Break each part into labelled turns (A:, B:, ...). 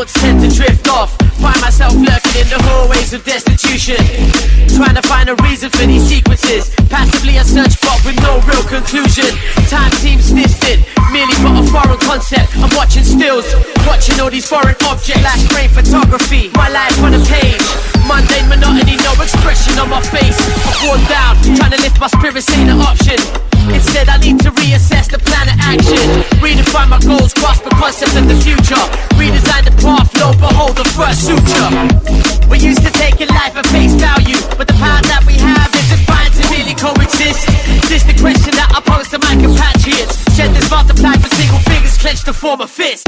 A: thoughts tend to drift off. Find myself lurking in the hallways of destitution, trying to find a reason for these sequences. Passively I search but with no real conclusion. Time seems distant, merely but a foreign concept. I'm watching stills, watching all these foreign objects. Flash frame photography, my life on a page. Mundane monotony, no expression on my face. I'm worn down, trying to lift my spirits ain't an option. Instead I need to reassess the plan of action. Redefine my goals, grasp the concept of the future. Redesign the path, lo behold the first suture. We're used to taking life at face value, but the power that we have is defined to merely coexist. This the question that I pose to my compatriots. Shed this multiplied for single fingers clenched to form a fist.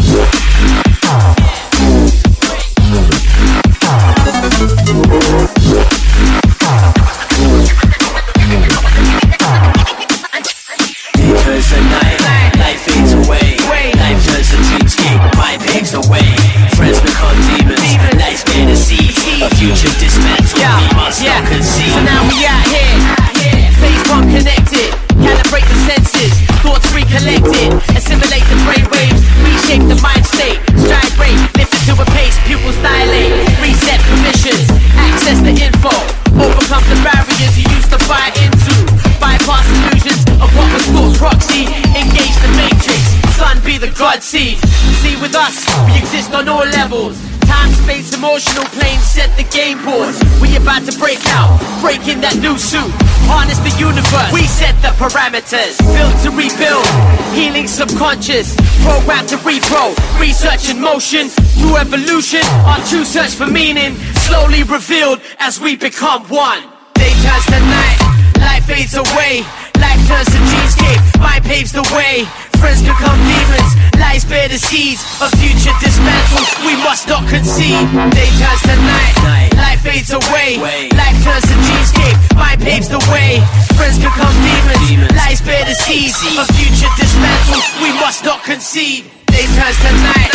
B: Turns the night, life fades away. Life turns to dreamscape, mind paves the way. Friends become demons, life's bare to see. A future dismantled, we must not concede.
A: So now we out here, phase one connected. Calibrate the senses, thoughts recollected. Assimilate the brain waves, reshape the mind state. Stride rate, lift it to a pace, pupils dilate. Reset permissions, access the info. Overcome the barriers you used to buy into. Bypass illusions of what was thought proxy. Engage the matrix, sun be the god seed. See with us, we exist on all levels. Time, space, emotional planes set the game board. We about to break out, break in that new suit. Harness the universe, we set the parameters. Built to rebuild, healing subconscious. Programmed to repro, research in motion. Through evolution, our true search for meaning slowly revealed as we become one. Day turns to night, life fades away. Life turns to dreamscape, mind paves the way. Friends become demons, lies bear the seeds. A future dismantled, we must not concede. Day turns to night, life fades away. Life turns to dreamscape, mind paves the way. Friends become demons, lies bear the seeds. A future dismantled, we must not concede. Day turns to night.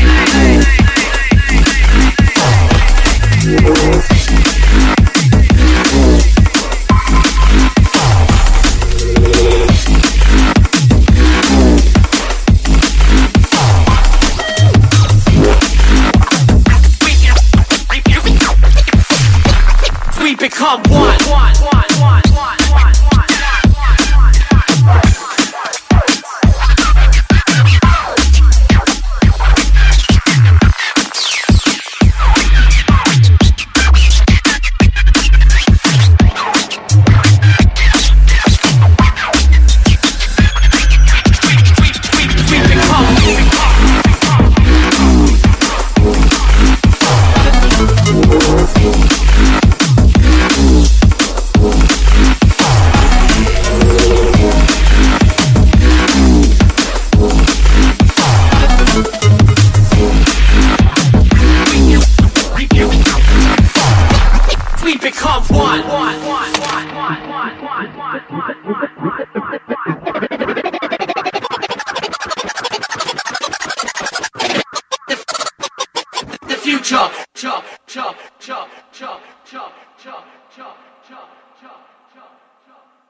A: We become one. The future.